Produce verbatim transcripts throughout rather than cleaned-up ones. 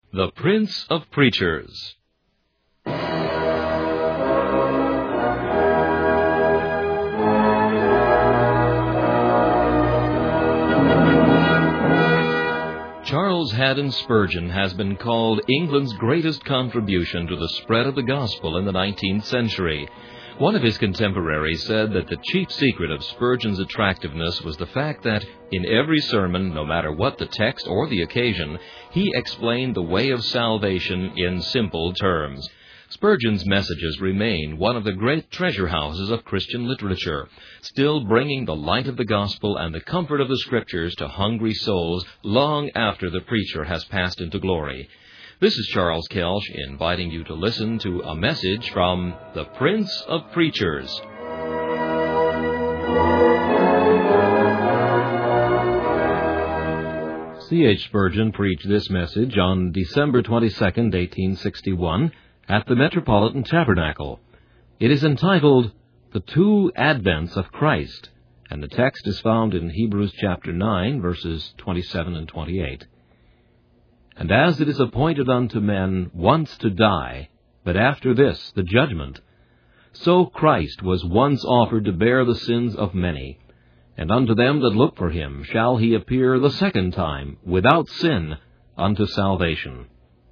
The Prince of Preachers. Charles Haddon Spurgeon has been called England's greatest contribution to the spread of the gospel in the nineteenth century. One of his contemporaries said that the chief secret of Spurgeon's attractiveness was the fact that, in every sermon, no matter what the text or the occasion, he explained the way of salvation in simple terms. Spurgeon's messages remain one of the great treasure houses of Christian literature, still bringing the light of the gospel and the comfort of the Scriptures to hungry souls long after the preacher has passed into glory. This is Charles Kelsch inviting you to listen to a message from the Prince of Preachers. C H Spurgeon preached this message on December twenty-second, eighteen sixty-one, at the Metropolitan Tabernacle. It is entitled, The Two Advents of Christ, and the text is found in Hebrews chapter nine, verses twenty-seven and twenty-eight. And as it is appointed unto men once to die, but after this the judgment, so Christ was once offered to bear the sins of many, and unto them that look for him shall he appear the second time, without sin, unto salvation.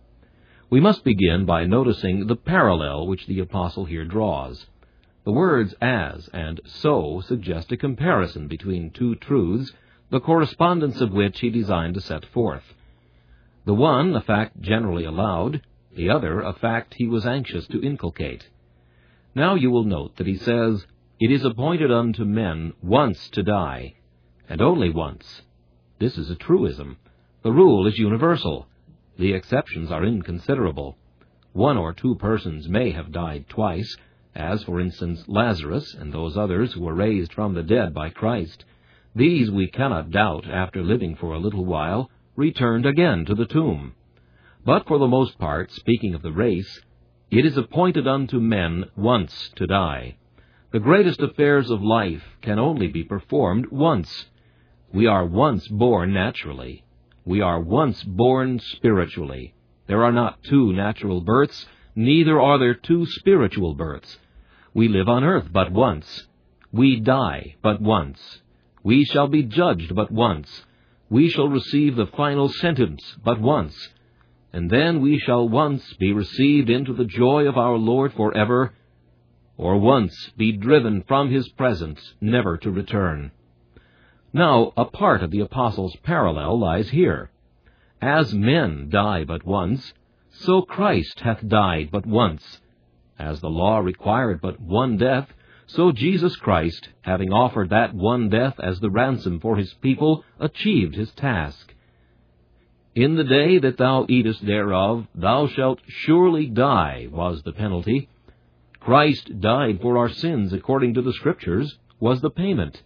We must begin by noticing the parallel which the apostle here draws. The words as and so suggest a comparison between two truths, the correspondence of which he designed to set forth. The one a fact generally allowed, the other a fact he was anxious to inculcate. Now you will note that he says, It is appointed unto men once to die, and only once. This is a truism. The rule is universal. The exceptions are inconsiderable. One or two persons may have died twice, as, for instance, Lazarus and those others who were raised from the dead by Christ. These, we cannot doubt, after living for a little while, returned again to the tomb. But for the most part, speaking of the race, it is appointed unto men once to die. The greatest affairs of life can only be performed once. We are once born naturally. We are once born spiritually. There are not two natural births, neither are there two spiritual births. We live on earth but once. We die but once. We shall be judged but once. We shall receive the final sentence but once. And then we shall once be received into the joy of our Lord forever, or once be driven from his presence, never to return. Now, a part of the apostle's parallel lies here. As men die but once, so Christ hath died but once. As the law required but one death, so Jesus Christ, having offered that one death as the ransom for his people, achieved his task. In the day that thou eatest thereof, thou shalt surely die, was the penalty. Christ died for our sins according to the Scriptures, was the payment.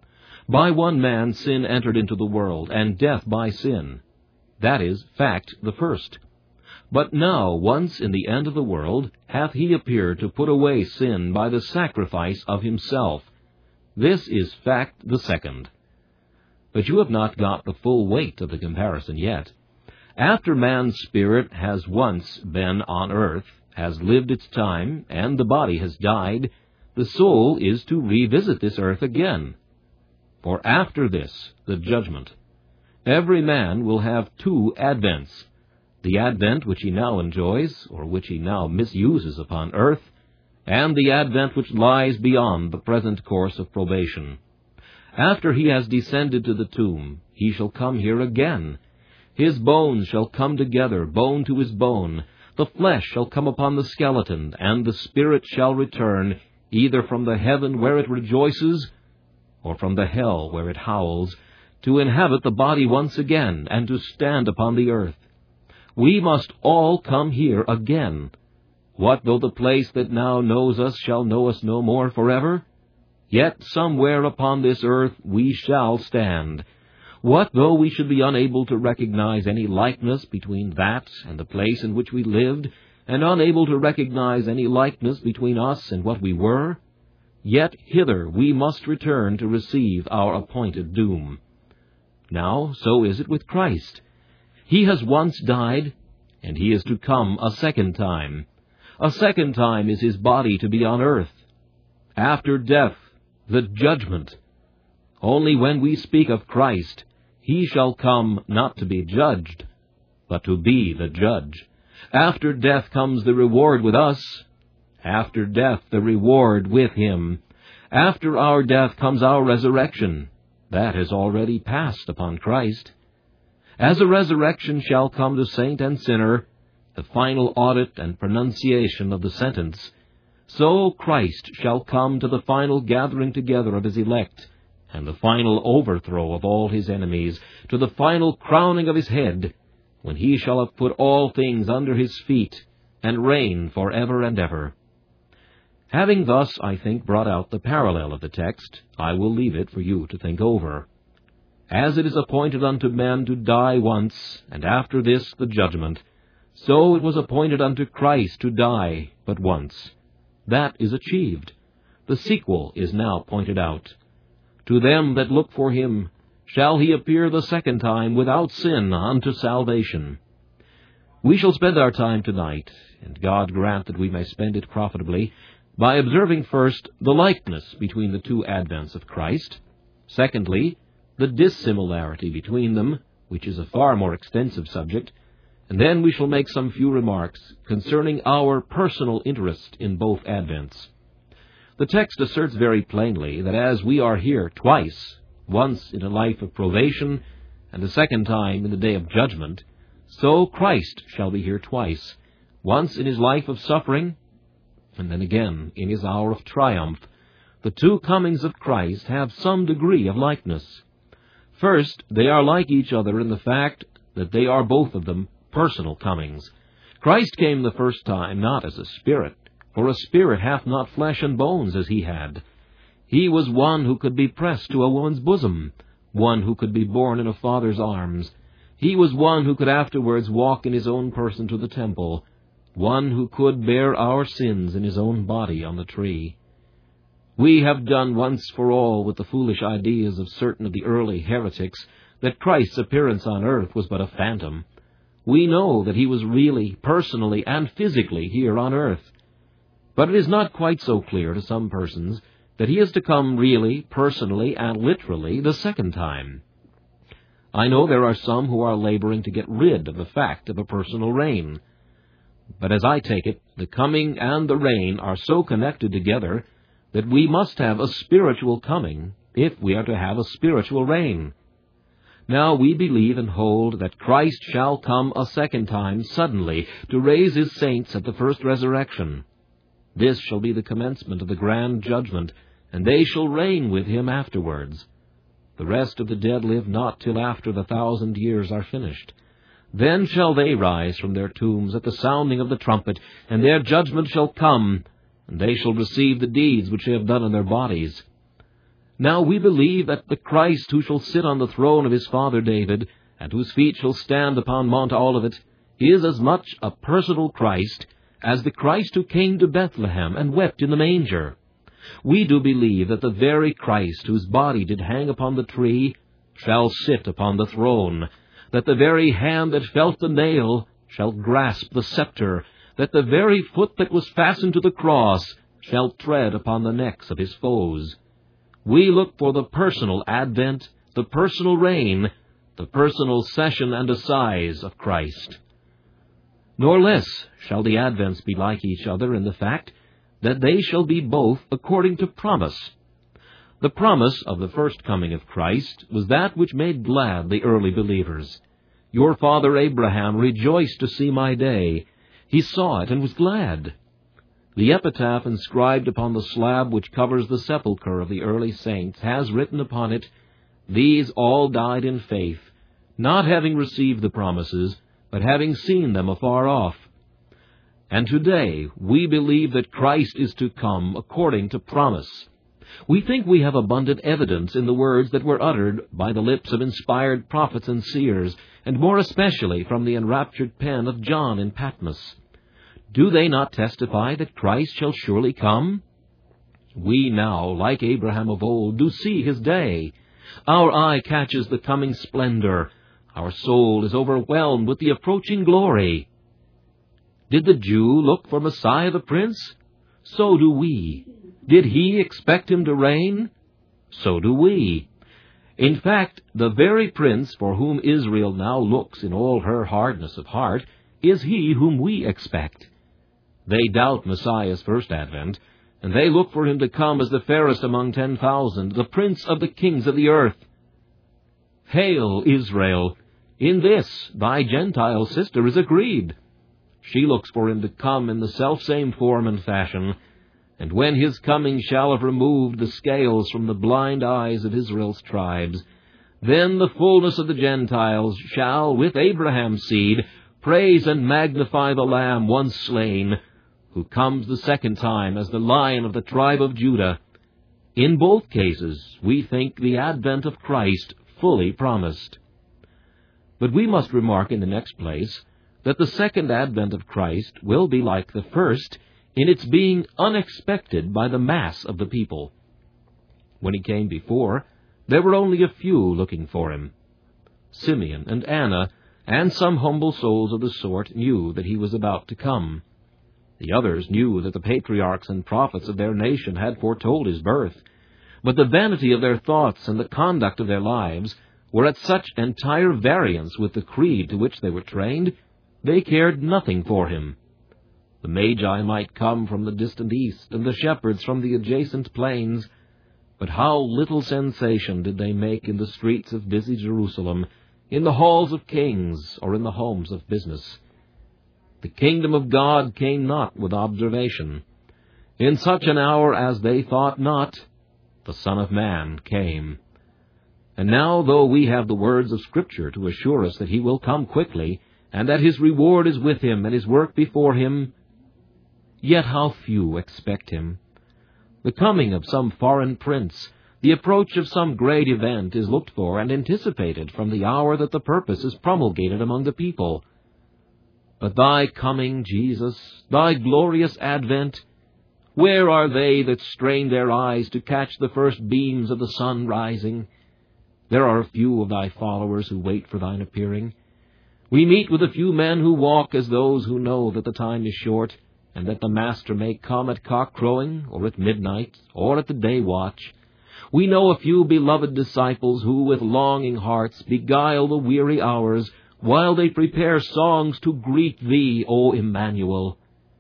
By one man sin entered into the world, and death by sin. That is, fact the first. But now, once in the end of the world, hath he appeared to put away sin by the sacrifice of himself. This is fact the second. But you have not got the full weight of the comparison yet. After man's spirit has once been on earth, has lived its time, and the body has died, the soul is to revisit this earth again. For after this, the judgment. Every man will have two advents. The advent which he now enjoys, or which he now misuses upon earth, and the advent which lies beyond the present course of probation. After he has descended to the tomb, he shall come here again. His bones shall come together, bone to his bone. The flesh shall come upon the skeleton, and the spirit shall return, either from the heaven where it rejoices, or from the hell where it howls, to inhabit the body once again, and to stand upon the earth. We must all come here again. What though the place that now knows us shall know us no more forever? Yet somewhere upon this earth we shall stand. What though we should be unable to recognize any likeness between that and the place in which we lived, and unable to recognize any likeness between us and what we were? Yet hither we must return to receive our appointed doom. Now, so is it with Christ. He has once died, and he is to come a second time. A second time is his body to be on earth. After death, the judgment. Only when we speak of Christ, he shall come not to be judged, but to be the judge. After death comes the reward with us. After death, the reward with him. After our death comes our resurrection. That has already passed upon Christ. As a resurrection shall come to saint and sinner, the final audit and pronunciation of the sentence, so Christ shall come to the final gathering together of his elect, and the final overthrow of all his enemies, to the final crowning of his head, when he shall have put all things under his feet, and reign for ever and ever. Having thus, I think, brought out the parallel of the text, I will leave it for you to think over. As it is appointed unto men to die once, and after this the judgment, so it was appointed unto Christ to die but once. That is achieved. The sequel is now pointed out. To them that look for him shall he appear the second time without sin unto salvation. We shall spend our time tonight, and God grant that we may spend it profitably, by observing first the likeness between the two advents of Christ, secondly, the dissimilarity between them, which is a far more extensive subject, and then we shall make some few remarks concerning our personal interest in both advents. The text asserts very plainly that as we are here twice, once in a life of probation, and a second time in the day of judgment, so Christ shall be here twice, once in his life of suffering, and then again in his hour of triumph. The two comings of Christ have some degree of likeness. First, they are like each other in the fact that they are both of them personal comings. Christ came the first time not as a spirit, for a spirit hath not flesh and bones as he had. He was one who could be pressed to a woman's bosom, one who could be born in a father's arms. He was one who could afterwards walk in his own person to the temple, one who could bear our sins in his own body on the tree. We have done once for all with the foolish ideas of certain of the early heretics that Christ's appearance on earth was but a phantom. We know that he was really, personally, and physically here on earth. But it is not quite so clear to some persons that he is to come really, personally, and literally the second time. I know there are some who are laboring to get rid of the fact of a personal reign. But as I take it, the coming and the reign are so connected together that we must have a spiritual coming if we are to have a spiritual reign. Now we believe and hold that Christ shall come a second time suddenly to raise his saints at the first resurrection. This shall be the commencement of the grand judgment, and they shall reign with him afterwards. The rest of the dead live not till after the thousand years are finished. Then shall they rise from their tombs at the sounding of the trumpet, and their judgment shall come, and they shall receive the deeds which they have done in their bodies. Now we believe that the Christ who shall sit on the throne of his father David, and whose feet shall stand upon Mount Olivet, is as much a personal Christ as the Christ who came to Bethlehem and wept in the manger. We do believe that the very Christ whose body did hang upon the tree shall sit upon the throne, that the very hand that felt the nail shall grasp the scepter, that the very foot that was fastened to the cross shall tread upon the necks of his foes. We look for the personal advent, the personal reign, the personal session and assize of Christ. Nor less shall the advents be like each other in the fact that they shall be both according to promise. The promise of the first coming of Christ was that which made glad the early believers. Your father Abraham rejoiced to see my day. He saw it and was glad. The epitaph inscribed upon the slab which covers the sepulchre of the early saints has written upon it, "These all died in faith, not having received the promises, but having seen them afar off." And today we believe that Christ is to come according to promise. We think we have abundant evidence in the words that were uttered by the lips of inspired prophets and seers, and more especially from the enraptured pen of John in Patmos. Do they not testify that Christ shall surely come? We now, like Abraham of old, do see his day. Our eye catches the coming splendor. Our soul is overwhelmed with the approaching glory. Did the Jew look for Messiah the Prince? So do we. Did he expect him to reign? So do we. In fact, the very Prince for whom Israel now looks in all her hardness of heart is he whom we expect. They doubt Messiah's first advent, and they look for him to come as the fairest among ten thousand, the Prince of the kings of the earth. Hail, Israel! In this thy Gentile sister is agreed. She looks for him to come in the selfsame form and fashion, and when his coming shall have removed the scales from the blind eyes of Israel's tribes, then the fullness of the Gentiles shall, with Abraham's seed, praise and magnify the Lamb once slain, who comes the second time as the Lion of the tribe of Judah. In both cases, we think the advent of Christ fully promised. But we must remark in the next place that the second advent of Christ will be like the first in its being unexpected by the mass of the people. When he came before, there were only a few looking for him. Simeon and Anna and some humble souls of the sort knew that he was about to come. The others knew that the patriarchs and prophets of their nation had foretold his birth, but the vanity of their thoughts and the conduct of their lives were at such entire variance with the creed to which they were trained, they cared nothing for him. The Magi might come from the distant east, and the shepherds from the adjacent plains, but how little sensation did they make in the streets of busy Jerusalem, in the halls of kings, or in the homes of business. The kingdom of God came not with observation. In such an hour as they thought not, the Son of Man came. And now, though we have the words of Scripture to assure us that he will come quickly, and that his reward is with him and his work before him, yet how few expect him. The coming of some foreign prince, the approach of some great event is looked for and anticipated from the hour that the purpose is promulgated among the people. But thy coming, Jesus, thy glorious advent, where are they that strain their eyes to catch the first beams of the sun rising? There are a few of thy followers who wait for thine appearing. We meet with a few men who walk as those who know that the time is short, and that the Master may come at cock-crowing, or at midnight, or at the day watch. We know a few beloved disciples who, with longing hearts, beguile the weary hours, while they prepare songs to greet thee, O Emmanuel.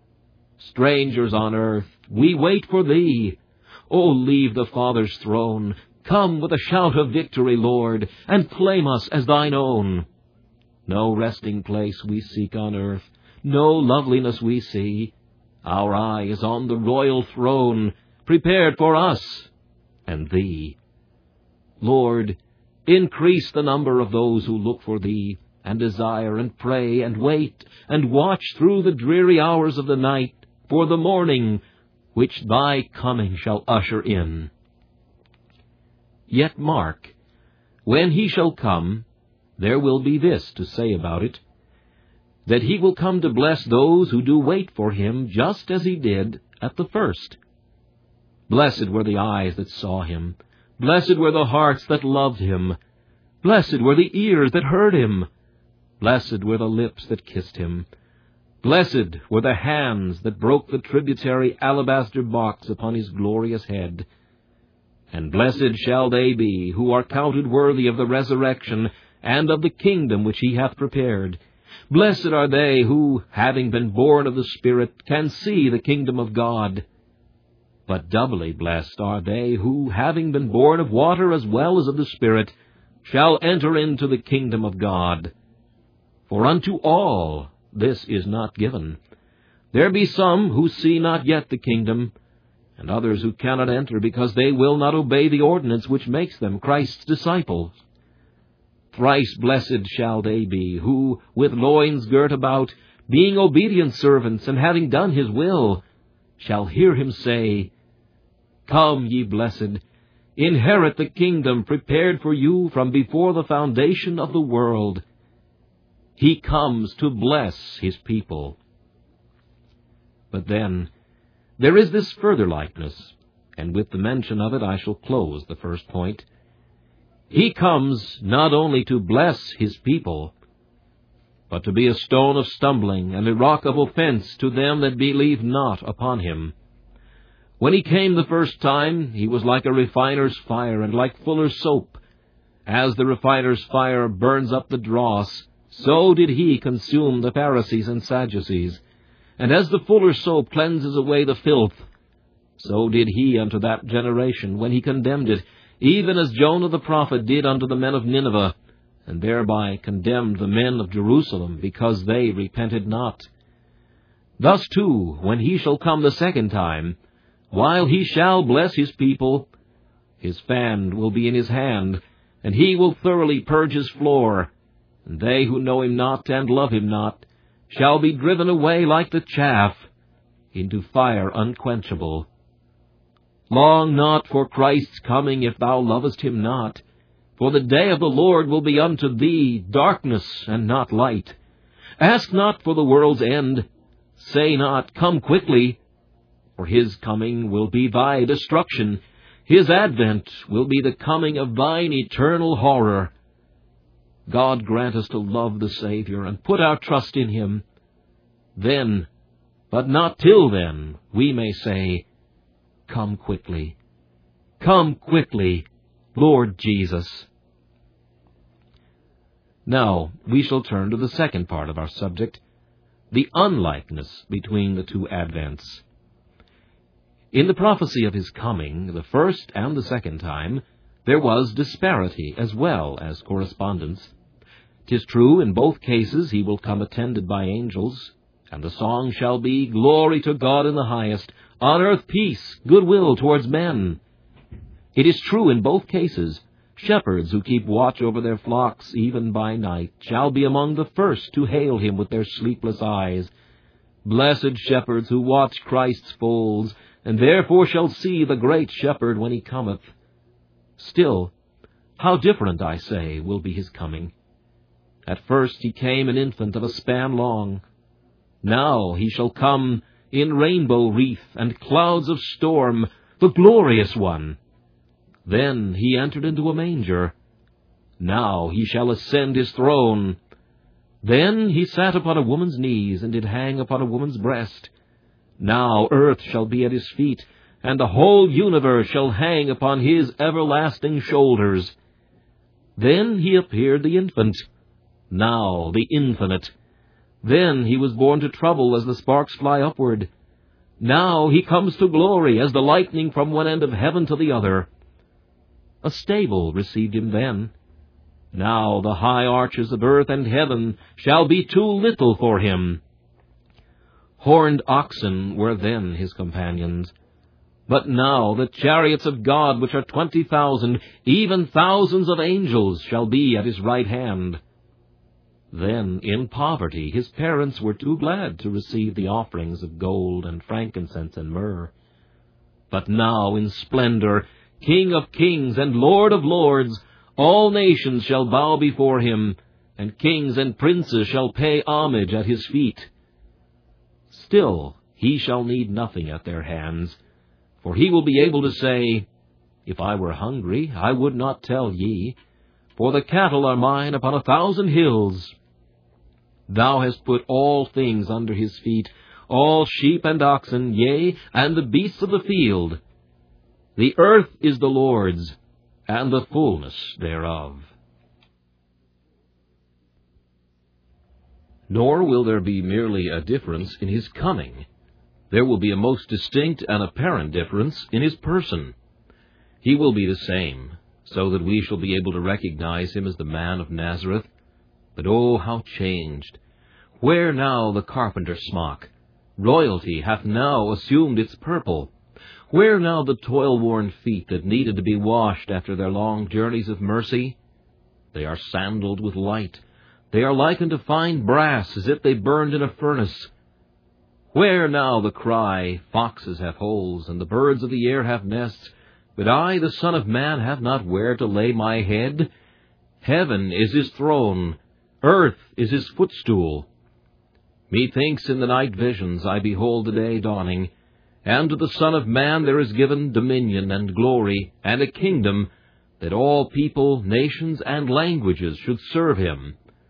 Strangers on earth, we wait for thee. O leave the Father's throne, come with a shout of victory, Lord, and claim us as thine own. No resting place we seek on earth, no loveliness we see. Our eye is on the royal throne, prepared for us and thee. Lord, increase the number of those who look for thee, and desire and pray and wait, and watch through the dreary hours of the night for the morning, which thy coming shall usher in. Yet mark, when he shall come, there will be this to say about it, that he will come to bless those who do wait for him, just as he did at the first. Blessed were the eyes that saw him, blessed were the hearts that loved him, blessed were the ears that heard him, blessed were the lips that kissed him, blessed were the hands that broke the tributary alabaster box upon his glorious head. And blessed shall they be who are counted worthy of the resurrection and of the kingdom which he hath prepared. Blessed are they who, having been born of the Spirit, can see the kingdom of God. But doubly blessed are they who, having been born of water as well as of the Spirit, shall enter into the kingdom of God. For unto all this is not given. There be some who see not yet the kingdom, and others who cannot enter because they will not obey the ordinance which makes them Christ's disciples. Thrice blessed shall they be who, with loins girt about, being obedient servants, and having done his will, shall hear him say, Come, ye blessed, inherit the kingdom prepared for you from before the foundation of the world. He comes to bless his people. But then, there is this further likeness, and with the mention of it I shall close the first point. He comes not only to bless his people, but to be a stone of stumbling, and a rock of offense to them that believe not upon him. When he came the first time, he was like a refiner's fire, and like fuller's soap. As the refiner's fire burns up the dross, so did he consume the Pharisees and Sadducees. And as the fuller's soap cleanses away the filth, so did he unto that generation when he condemned it, even as Jonah the prophet did unto the men of Nineveh, and thereby condemned the men of Jerusalem, because they repented not. Thus too, when he shall come the second time, while he shall bless his people, his fan will be in his hand, and he will thoroughly purge his floor, and they who know him not and love him not shall be driven away like the chaff into fire unquenchable. Long not for Christ's coming, if thou lovest him not. For the day of the Lord will be unto thee darkness and not light. Ask not for the world's end. Say not, Come quickly. For his coming will be thy destruction. His advent will be the coming of thine eternal horror. God grant us to love the Savior and put our trust in him. Then, but not till then, we may say, Come quickly. Come quickly, Lord Jesus. Now, we shall turn to the second part of our subject, the unlikeness between the two advents. In the prophecy of his coming, the first and the second time, there was disparity as well as correspondence. 'Tis true, in both cases he will come attended by angels, and the song shall be, Glory to God in the highest, on earth peace, goodwill towards men. It is true in both cases, shepherds who keep watch over their flocks even by night shall be among the first to hail him with their sleepless eyes. Blessed shepherds who watch Christ's folds, and therefore shall see the great shepherd when he cometh. Still, how different, I say, will be his coming. At first he came an infant of a span long. Now he shall come in rainbow wreath and clouds of storm, the glorious one. Then he entered into a manger. Now he shall ascend his throne. Then he sat upon a woman's knees, and did hang upon a woman's breast. Now earth shall be at his feet, and the whole universe shall hang upon his everlasting shoulders. Then he appeared the infant, now the infinite. Then he was born to trouble as the sparks fly upward. Now he comes to glory as the lightning from one end of heaven to the other. A stable received him then. Now the high arches of earth and heaven shall be too little for him. Horned oxen were then his companions. But now the chariots of God, which are twenty thousand, even thousands of angels, shall be at his right hand. Then, in poverty, his parents were too glad to receive the offerings of gold and frankincense and myrrh. But now, in splendor, King of kings and Lord of lords, all nations shall bow before him, and kings and princes shall pay homage at his feet. Still, he shall need nothing at their hands, for he will be able to say, If I were hungry, I would not tell ye, for the cattle are mine upon a thousand hills. Thou hast put all things under his feet, all sheep and oxen, yea, and the beasts of the field. The earth is the Lord's, and the fullness thereof. Nor will there be merely a difference in his coming. There will be a most distinct and apparent difference in his person. He will be the same, so that we shall be able to recognize him as the man of Nazareth. But oh, how changed! Where now the carpenter's smock? Royalty hath now assumed its purple. Where now the toil-worn feet that needed to be washed after their long journeys of mercy? They are sandaled with light. They are likened to fine brass, as if they burned in a furnace. Where now the cry, Foxes have holes, and the birds of the air have nests, but I, the Son of Man, have not where to lay my head? Heaven is his throne, earth is his footstool. Methinks in the night visions I behold the day dawning, and to the Son of Man there is given dominion and glory, and a kingdom, that all people, nations, and languages should serve him.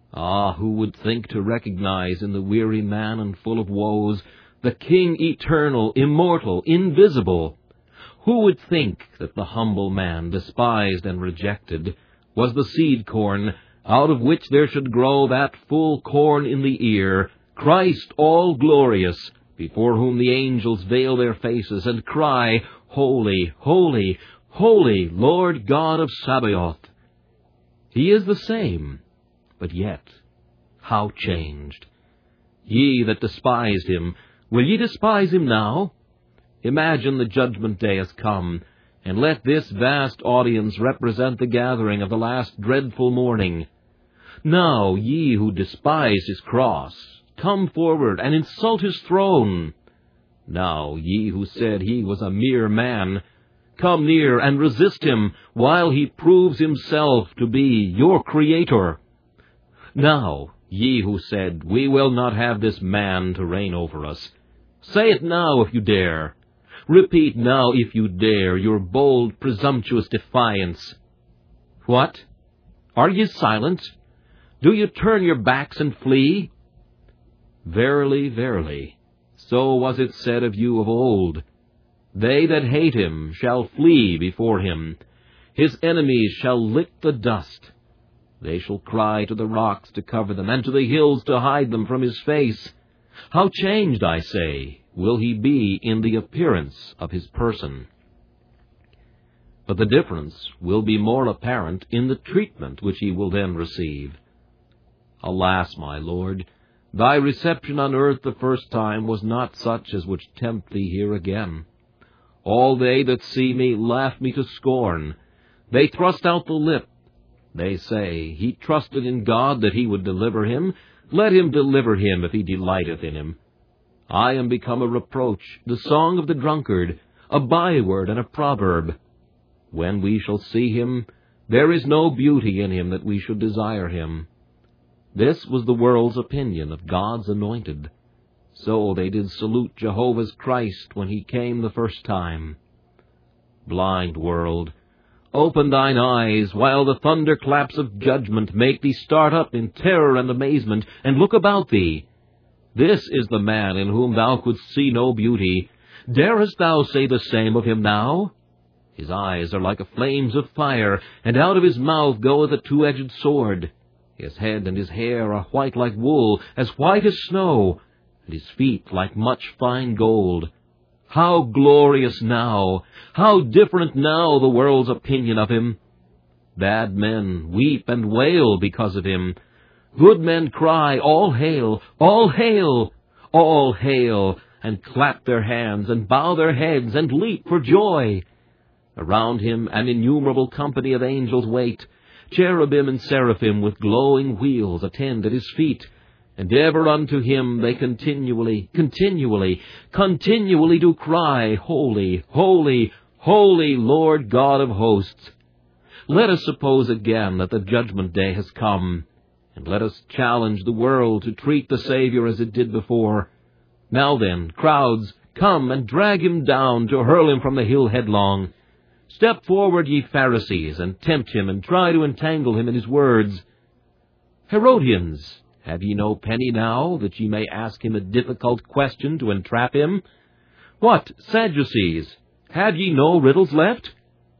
Ah, who would think to recognize in the weary man and full of woes the King eternal, immortal, invisible? Who would think that the humble man, despised and rejected, was the seed corn, out of which there should grow that full corn in the ear, Christ all-glorious, before whom the angels veil their faces and cry, Holy, holy, holy, Lord God of Sabaoth. He is the same, but yet how changed! Ye that despised him, will ye despise him now? Imagine the judgment day has come, and let this vast audience represent the gathering of the last dreadful morning. Now ye who despise his cross, come forward and insult his throne. Now ye who said he was a mere man, come near and resist him while he proves himself to be your Creator. Now ye who said, we will not have this man to reign over us, say it now if you dare. Repeat now, if you dare, your bold, presumptuous defiance. What? Are ye silent? Do you turn your backs and flee? Verily, verily, so was it said of you of old. They that hate him shall flee before him. His enemies shall lick the dust. They shall cry to the rocks to cover them, and to the hills to hide them from his face. How changed, I say, will he be in the appearance of his person. But the difference will be more apparent in the treatment which he will then receive. Alas, my Lord, thy reception on earth the first time was not such as would tempt thee here again. All they that see me laugh me to scorn. They thrust out the lip. They say, He trusted in God that he would deliver him. Let him deliver him if he delighteth in him. I am become a reproach, the song of the drunkard, a byword and a proverb. When we shall see him, there is no beauty in him that we should desire him. This was the world's opinion of God's anointed. So they did salute Jehovah's Christ when he came the first time. Blind world, open thine eyes, while the thunderclaps of judgment make thee start up in terror and amazement, and look about thee. This is the man in whom thou couldst see no beauty. Darest thou say the same of him now? His eyes are like a flames of fire, and out of his mouth goeth a two-edged sword. His head and his hair are white like wool, as white as snow, and his feet like much fine gold. How glorious now! How different now the world's opinion of him! Bad men weep and wail because of him. Good men cry, All hail! All hail! All hail! And clap their hands, and bow their heads, and leap for joy. Around him an innumerable company of angels wait. Cherubim and seraphim with glowing wheels attend at his feet. And ever unto him they continually, continually, continually do cry, Holy, holy, holy Lord God of hosts. Let us suppose again that the judgment day has come, and let us challenge the world to treat the Savior as it did before. Now then, crowds, come and drag him down to hurl him from the hill headlong. Step forward, ye Pharisees, and tempt him, and try to entangle him in his words. Herodians, have ye no penny now, that ye may ask him a difficult question to entrap him? What, Sadducees, have ye no riddles left?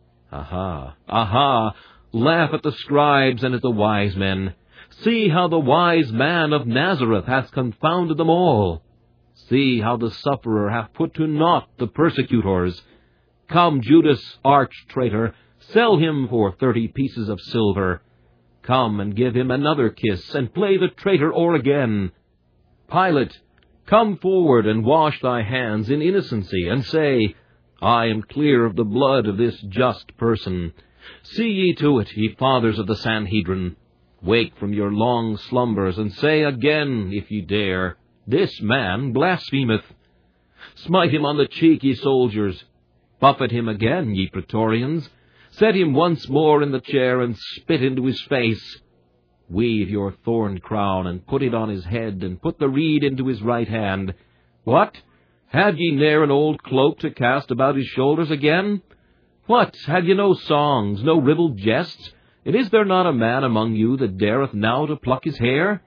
Aha, aha, laugh at the scribes and at the wise men. See how the wise man of Nazareth hath confounded them all. See how the sufferer hath put to naught the persecutors. Come, Judas, arch-traitor, sell him for thirty pieces of silver. Come and give him another kiss, and play the traitor o'er again. Pilate, come forward and wash thy hands in innocency, and say, I am clear of the blood of this just person. See ye to it, ye fathers of the Sanhedrin. Wake from your long slumbers, and say again, if ye dare, This man blasphemeth. Smite him on the cheek, ye soldiers. Buffet him again, ye praetorians. Set him once more in the chair, and spit into his face. Weave your thorn crown, and put it on his head, and put the reed into his right hand. What? Have ye ne'er an old cloak to cast about his shoulders again? What, have ye no songs, no ribald jests, And is there not a man among you that dareth now to pluck his hair?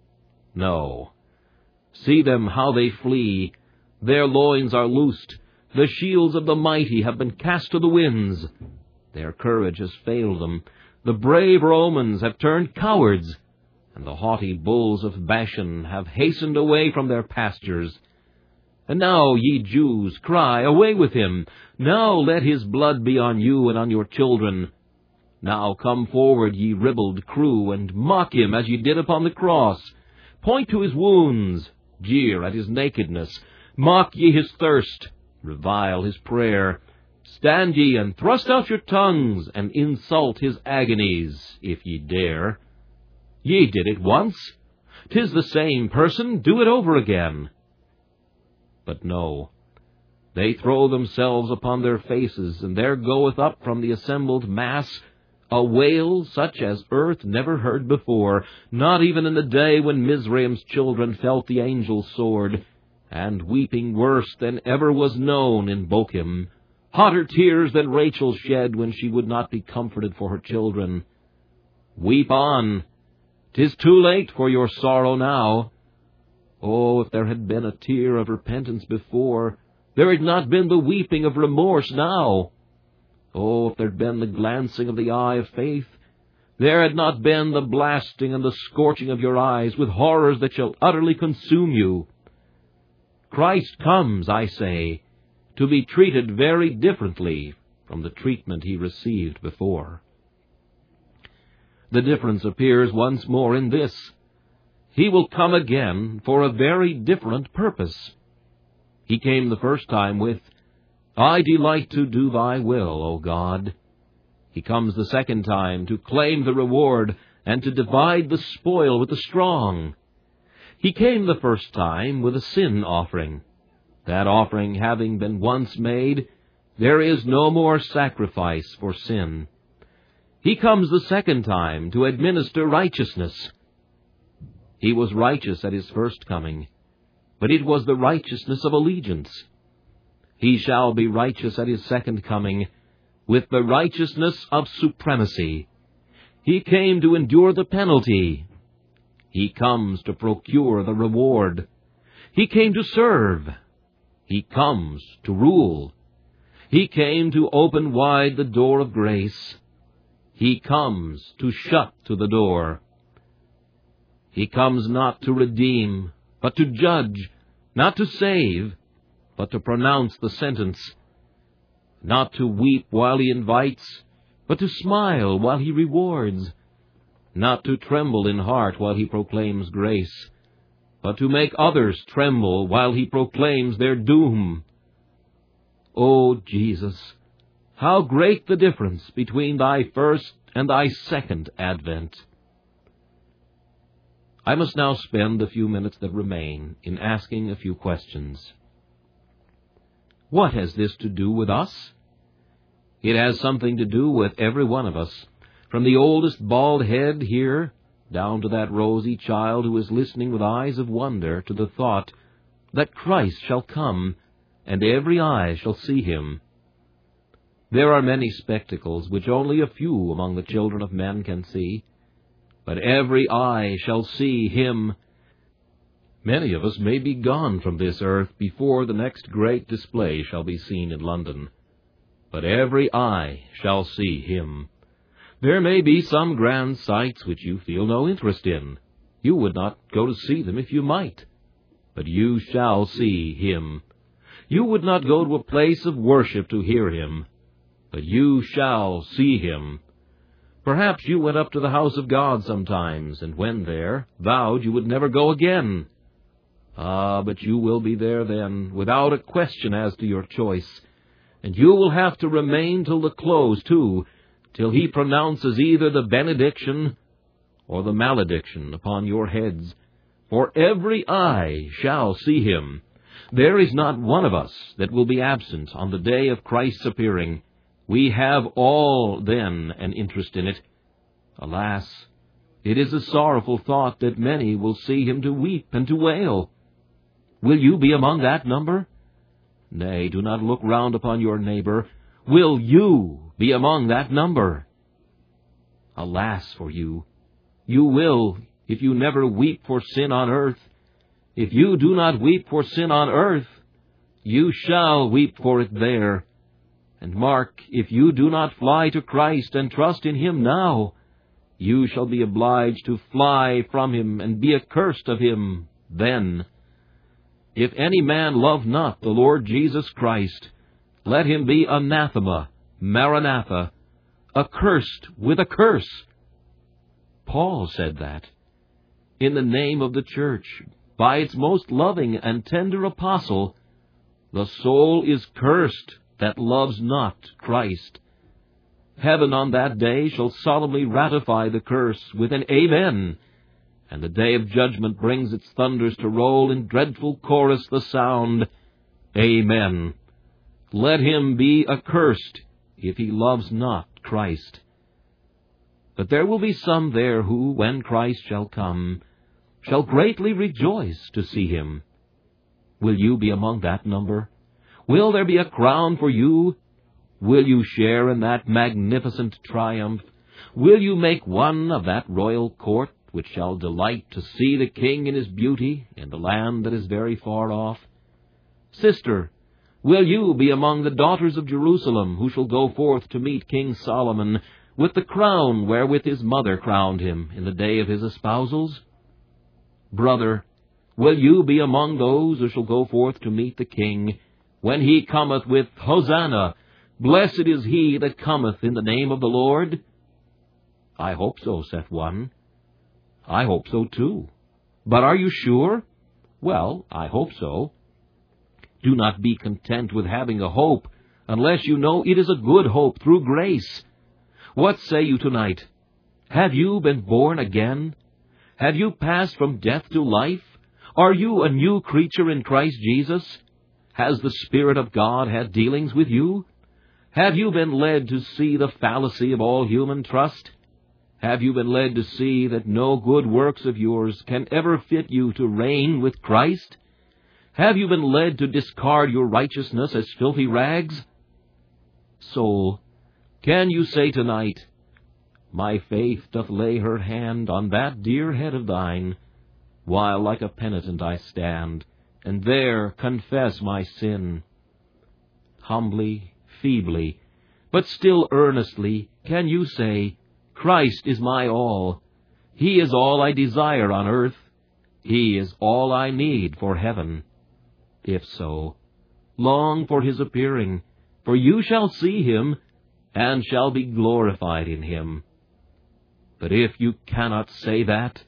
No. See them how they flee. Their loins are loosed. The shields of the mighty have been cast to the winds. Their courage has failed them. The brave Romans have turned cowards, and the haughty bulls of Bashan have hastened away from their pastures. And now, ye Jews, cry, Away with him! Now let his blood be on you and on your children. Now come forward, ye ribald crew, and mock him as ye did upon the cross. Point to his wounds, jeer at his nakedness, mock ye his thirst, revile his prayer. Stand ye and thrust out your tongues, and insult his agonies, if ye dare. Ye did it once. 'Tis the same person, do it over again. But no, they throw themselves upon their faces, and there goeth up from the assembled mass a wail such as earth never heard before, not even in the day when Mizraim's children felt the angel's sword, and weeping worse than ever was known in Bochim, hotter tears than Rachel shed when she would not be comforted for her children. Weep on. 'Tis too late for your sorrow now. Oh, if there had been a tear of repentance before, there had not been the weeping of remorse now. Oh, if there had been the glancing of the eye of faith, there had not been the blasting and the scorching of your eyes with horrors that shall utterly consume you. Christ comes, I say, to be treated very differently from the treatment he received before. The difference appears once more in this. He will come again for a very different purpose. He came the first time with, I delight to do thy will, O God. He comes the second time to claim the reward and to divide the spoil with the strong. He came the first time with a sin offering. That offering having been once made, there is no more sacrifice for sin. He comes the second time to administer righteousness. He was righteous at his first coming, but it was the righteousness of allegiance. He shall be righteous at his second coming, with the righteousness of supremacy. He came to endure the penalty. He comes to procure the reward. He came to serve. He comes to rule. He came to open wide the door of grace. He comes to shut to the door. He comes not to redeem, but to judge, not to save, but to pronounce the sentence, not to weep while he invites, but to smile while he rewards, not to tremble in heart while he proclaims grace, but to make others tremble while he proclaims their doom. O Jesus, how great the difference between thy first and thy second advent! I must now spend the few minutes that remain in asking a few questions. What has this to do with us? It has something to do with every one of us, from the oldest bald head here down to that rosy child who is listening with eyes of wonder to the thought that Christ shall come, and every eye shall see him. There are many spectacles which only a few among the children of men can see, but every eye shall see him. Many of us may be gone from this earth before the next great display shall be seen in London, but every eye shall see him. There may be some grand sights which you feel no interest in. You would not go to see them if you might, but you shall see him. You would not go to a place of worship to hear him, but you shall see him. Perhaps you went up to the house of God sometimes, and when there, vowed you would never go again. Ah, but you will be there then, without a question as to your choice, and you will have to remain till the close, too, till he pronounces either the benediction or the malediction upon your heads. For every eye shall see him. There is not one of us that will be absent on the day of Christ's appearing. We have all, then, an interest in it. Alas, it is a sorrowful thought that many will see him to weep and to wail. Will you be among that number? Nay, do not look round upon your neighbor. Will you be among that number? Alas for you! You will, if you never weep for sin on earth. If you do not weep for sin on earth, you shall weep for it there. And mark, if you do not fly to Christ and trust in Him now, you shall be obliged to fly from Him and be accursed of Him then. If any man love not the Lord Jesus Christ, let him be anathema, maranatha, accursed with a curse. Paul said that. In the name of the church, by its most loving and tender apostle, the soul is cursed that loves not Christ. Heaven on that day shall solemnly ratify the curse with an amen, and the day of judgment brings its thunders to roll in dreadful chorus the sound, Amen. Let him be accursed if he loves not Christ. But there will be some there who, when Christ shall come, shall greatly rejoice to see Him. Will you be among that number? Will there be a crown for you? Will you share in that magnificent triumph? Will you make one of that royal court which shall delight to see the King in His beauty in the land that is very far off? Sister, will you be among the daughters of Jerusalem, who shall go forth to meet King Solomon with the crown wherewith his mother crowned him in the day of his espousals? Brother, will you be among those who shall go forth to meet the King, when He cometh with Hosanna, blessed is he that cometh in the name of the Lord? I hope so, saith one. I hope so too. But are you sure? Well, I hope so. Do not be content with having a hope, unless you know it is a good hope through grace. What say you tonight? Have you been born again? Have you passed from death to life? Are you a new creature in Christ Jesus? Has the Spirit of God had dealings with you? Have you been led to see the fallacy of all human trust? Have you been led to see that no good works of yours can ever fit you to reign with Christ? Have you been led to discard your righteousness as filthy rags? Soul, can you say tonight, My faith doth lay her hand on that dear head of thine, while like a penitent I stand, and there confess my sin? Humbly, feebly, but still earnestly, can you say, Christ is my all. He is all I desire on earth. He is all I need for heaven. If so, long for His appearing, for you shall see Him, and shall be glorified in Him. But if you cannot say that,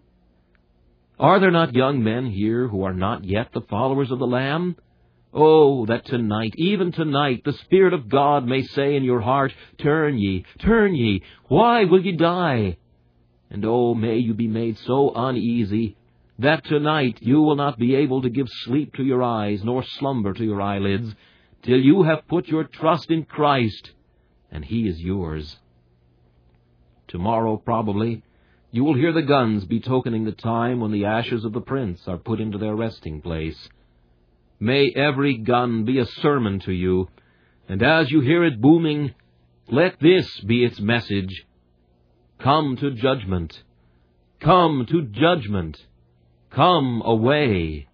are there not young men here who are not yet the followers of the Lamb? Oh, that tonight, even tonight, the Spirit of God may say in your heart, Turn ye, turn ye, why will ye die? And oh, may you be made so uneasy that tonight you will not be able to give sleep to your eyes, nor slumber to your eyelids, till you have put your trust in Christ, and He is yours. Tomorrow, probably, you will hear the guns betokening the time when the ashes of the prince are put into their resting place. May every gun be a sermon to you, and as you hear it booming, let this be its message. Come to judgment. Come to judgment. Come away.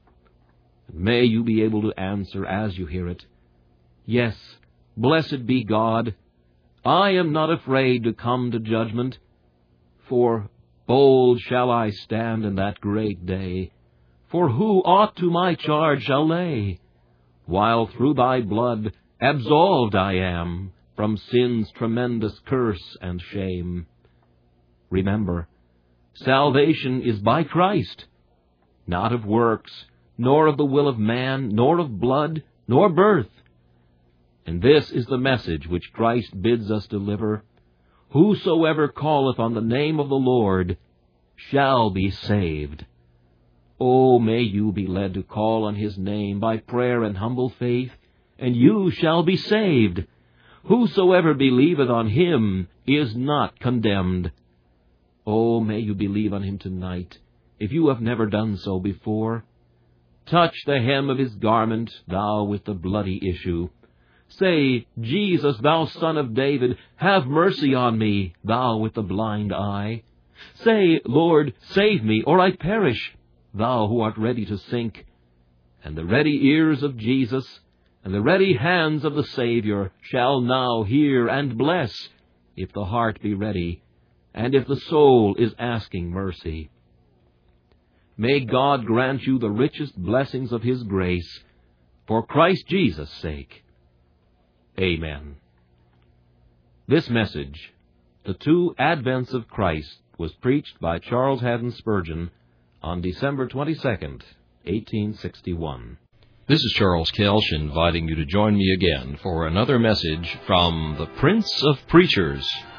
May you be able to answer as you hear it, Yes, blessed be God, I am not afraid to come to judgment, for bold shall I stand in that great day. For who aught to my charge shall lay? While through thy blood absolved I am from sin's tremendous curse and shame. Remember, salvation is by Christ, not of works, nor of the will of man, nor of blood, nor birth. And this is the message which Christ bids us deliver. Whosoever calleth on the name of the Lord shall be saved. Oh, may you be led to call on His name by prayer and humble faith, and you shall be saved. Whosoever believeth on Him is not condemned. Oh, may you believe on Him tonight, if you have never done so before. Touch the hem of His garment, thou with the bloody issue. Say, Jesus, thou Son of David, have mercy on me, thou with the blind eye. Say, Lord, save me, or I perish, thou who art ready to sink. And the ready ears of Jesus and the ready hands of the Savior shall now hear and bless, if the heart be ready, and if the soul is asking mercy. May God grant you the richest blessings of His grace, for Christ Jesus' sake. Amen. This message, The Two Advents of Christ, was preached by Charles Haddon Spurgeon on December twenty-second, eighteen sixty-one. This is Charles Kelsch inviting you to join me again for another message from the Prince of Preachers,